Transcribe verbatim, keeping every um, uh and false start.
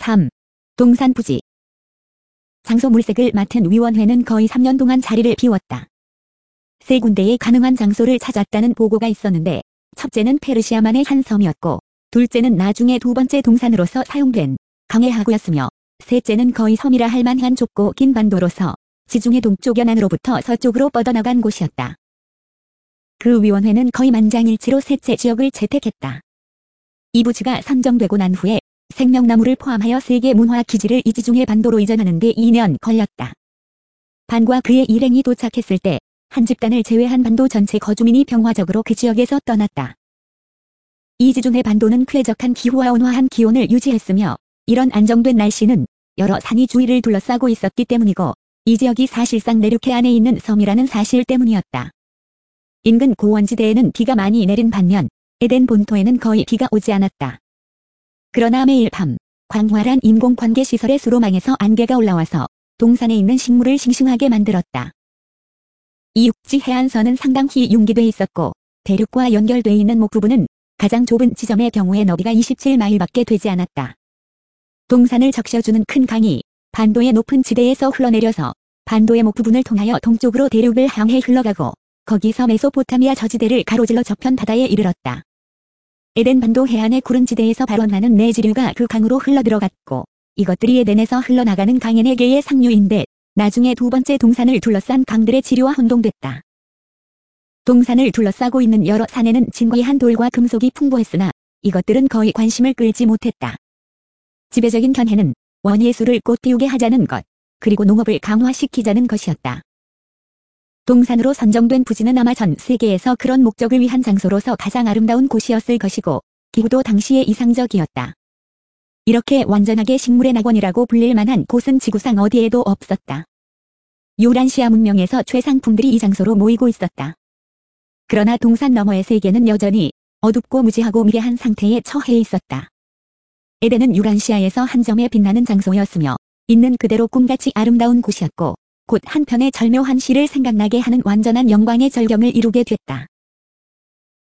삼. 동산 부지. 장소 물색을 맡은 위원회는 거의 삼 년 동안 자리를 비웠다. 세 군데의 가능한 장소를 찾았다는 보고가 있었는데, 첫째는 페르시아만의 한 섬이었고, 둘째는 나중에 두 번째 동산으로서 사용된 강해 하구였으며, 셋째는 거의 섬이라 할 만한 좁고 긴 반도로서 지중해 동쪽 연안으로부터 서쪽으로 뻗어나간 곳이었다. 그 위원회는 거의 만장일치로 셋째 지역을 채택했다. 이 부지가 선정되고 난 후에 생명나무를 포함하여 세계 문화 기지를 이 지중해 반도로 이전하는 데 이 년 걸렸다. 반과 그의 일행이 도착했을 때 한 집단을 제외한 반도 전체 거주민이 평화적으로 그 지역에서 떠났다. 이 지중해 반도는 쾌적한 기후와 온화한 기온을 유지했으며 이런 안정된 날씨는 여러 산이 주위를 둘러싸고 있었기 때문이고 이 지역이 사실상 내륙해 안에 있는 섬이라는 사실 때문이었다. 인근 고원지대에는 비가 많이 내린 반면 에덴 본토에는 거의 비가 오지 않았다. 그러나 매일 밤 광활한 인공관계 시설의 수로망에서 안개가 올라와서 동산에 있는 식물을 싱싱하게 만들었다. 이 육지 해안선은 상당히 융기돼 있었고 대륙과 연결돼 있는 목 부분은 가장 좁은 지점의 경우에 너비가 이십칠 마일밖에 되지 않았다. 동산을 적셔주는 큰 강이 반도의 높은 지대에서 흘러내려서 반도의 목 부분을 통하여 동쪽으로 대륙을 향해 흘러가고 거기서 메소포타미아 저지대를 가로질러 저편 바다에 이르렀다. 에덴 반도 해안의 구른 지대에서 발원하는 내지류가 그 강으로 흘러들어갔고 이것들이 에덴에서 흘러나가는 강의 네 개의 상류인데 나중에 두 번째 동산을 둘러싼 강들의 지류와 혼동됐다. 동산을 둘러싸고 있는 여러 산에는 진귀한 돌과 금속이 풍부했으나 이것들은 거의 관심을 끌지 못했다. 지배적인 견해는 원예술을 꽃피우게 하자는 것, 그리고 농업을 강화시키자는 것이었다. 동산으로 선정된 부지는 아마 전 세계에서 그런 목적을 위한 장소로서 가장 아름다운 곳이었을 것이고 기후도 당시에 이상적이었다. 이렇게 완전하게 식물의 낙원이라고 불릴 만한 곳은 지구상 어디에도 없었다. 유란시아 문명에서 최상품들이 이 장소로 모이고 있었다. 그러나 동산 너머의 세계는 여전히 어둡고 무지하고 미개한 상태에 처해 있었다. 에덴은 유란시아에서 한 점의 빛나는 장소였으며 있는 그대로 꿈같이 아름다운 곳이었고 곧 한편의 절묘한 시를 생각나게 하는 완전한 영광의 절경을 이루게 됐다.